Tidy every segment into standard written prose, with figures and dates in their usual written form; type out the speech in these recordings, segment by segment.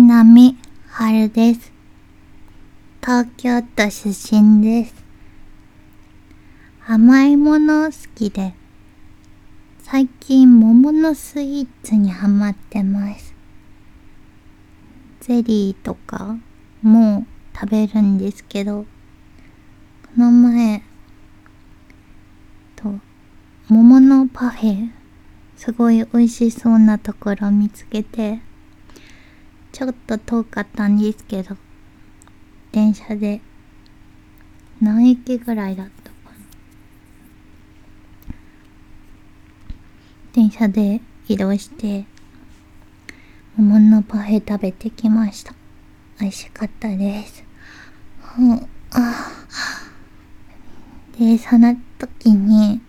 波春です。東京都出身です。甘いもの好きで、最近桃のスイーツにハマってます。ゼリーとかも食べるんですけど、この前桃のパフェ、すごい美味しそうなところ見つけて、ちょっと遠かったんですけど、電車で何駅ぐらいだったかな。電車で移動して桃のパフェ食べてきました。美味しかったです。で、その時に、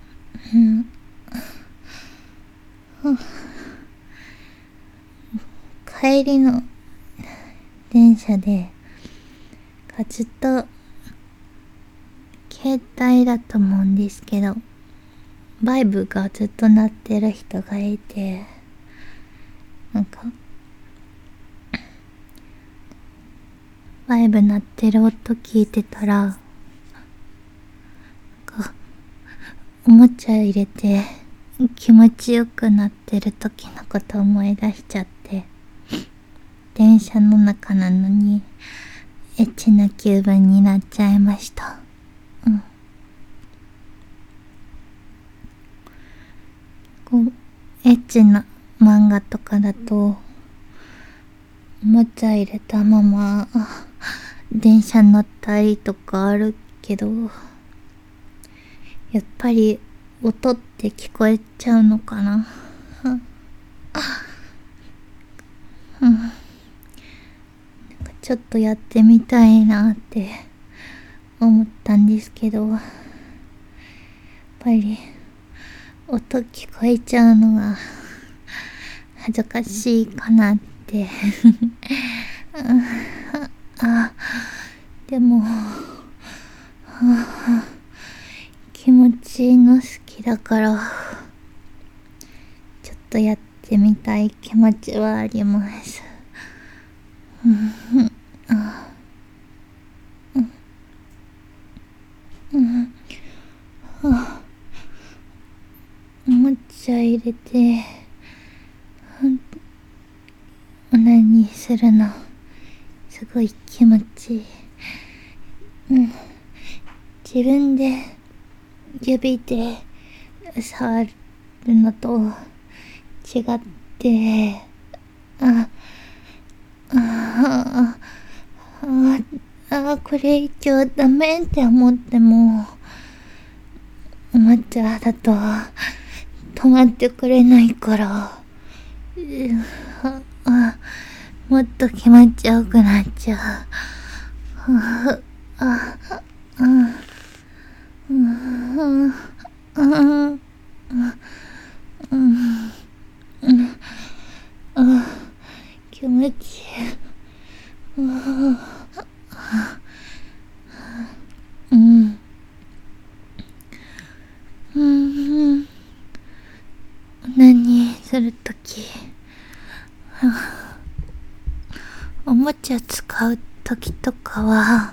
帰りの電車でずっと携帯だと思うんですけど、バイブがずっと鳴ってる人がいて、バイブ鳴ってる音聞いてたら、おもちゃ入れて気持ちよくなってる時のこと思い出しちゃって、電車の中なのにエッチな気分になっちゃいました。エッチな漫画とかだとおもちゃ入れたまま電車乗ったりとかあるけど、やっぱり音って聞こえちゃうのかな。ちょっとやってみたいなって思ったんですけど、やっぱり音聞こえちゃうのが恥ずかしいかなってでも気持ちいいの好きだから、ちょっとやってみたい気持ちはあります。おもちゃ入れてオナニーするのすごい気持ちいい。自分で指で触るのと違って、これ以上ダメって思ってもおもちゃだと止まってくれないから、もっと気持ちよくなっちゃう。気持ちいい。何するとき、おもちゃ使うときとかは、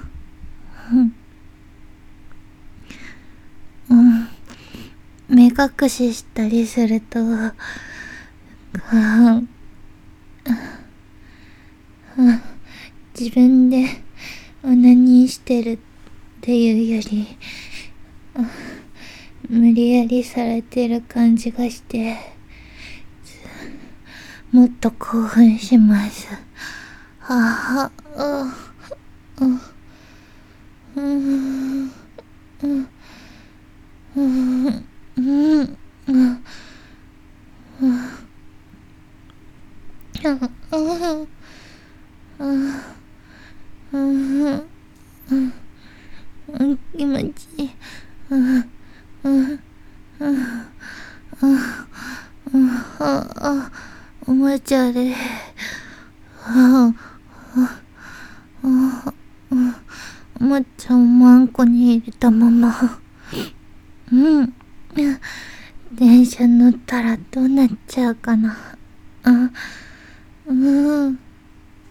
目隠ししたりすると、自分でオナニーしてるっていうより、無理やりされてる感じがして、もっと興奮します。気持ちいい。おもちゃでおもちゃをマンコに入れたまま電車乗ったらどうなっちゃうかな。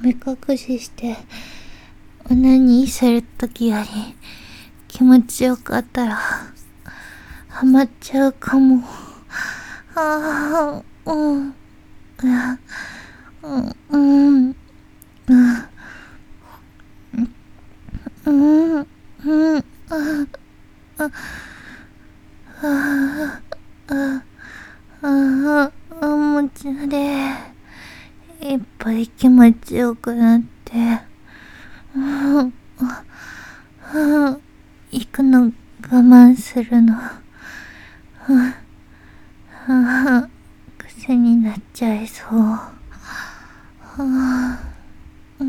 目隠ししてオナニーするときより気持ちよかったらハマっちゃうかも。ああ、うん、うん、うん、うん、うん、うん、もちろんでいっぱい気持ちよくなって、行くの我慢するの、癖になっちゃいそう。うん、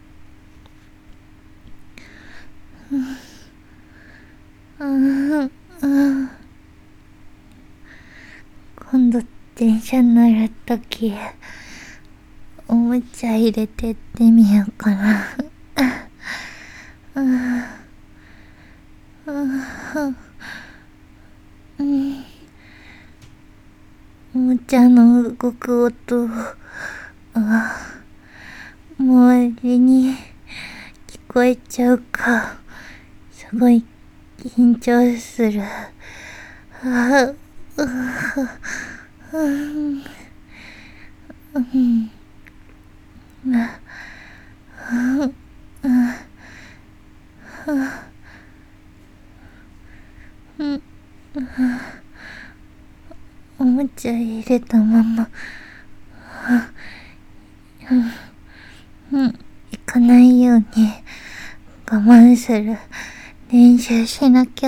今度電車乗るときおもちゃ入れてってみようかな。おもちゃの動く音周りに聞こえちゃうかすごい緊張する。おもちゃ入れたまま行かないように我慢する練習しなきゃ。